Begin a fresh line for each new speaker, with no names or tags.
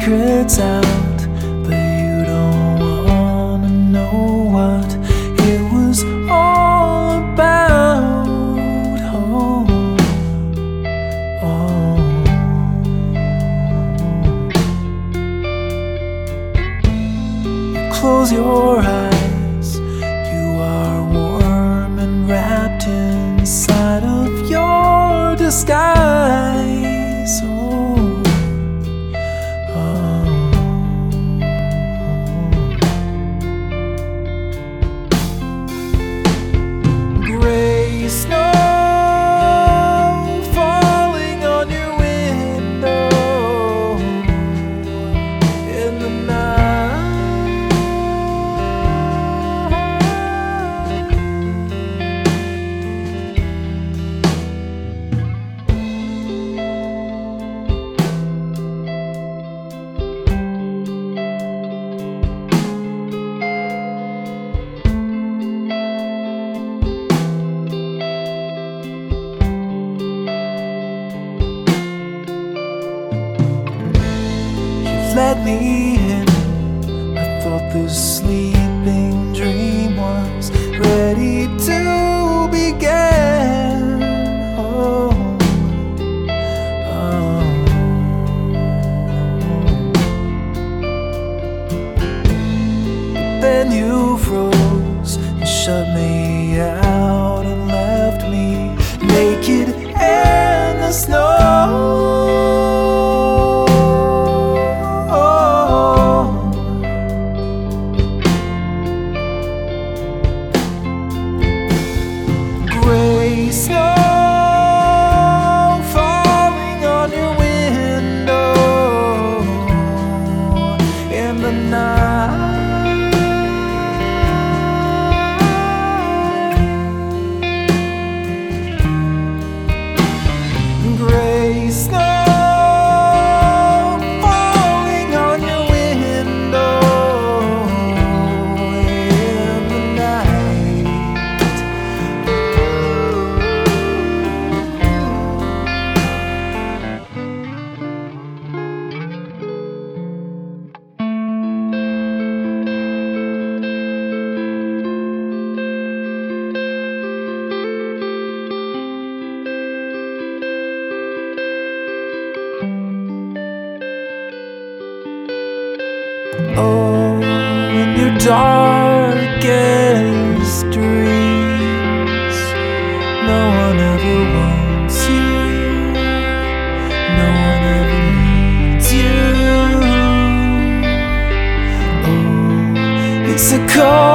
secrets out, but you don't wanna know what it was all about. Oh, oh. You close your eyes, you are warm and wrapped inside of your disguise. Oh, let me in. I thought this sleeping dream was ready to begin. Oh, oh. Then you froze and shut me out and left me naked in the snow. Snow falling on your window in the night. Gray snow falling on your window in the night. Oh, in your darkest dreams, no one ever wants you, no one ever needs you. Oh, it's a cold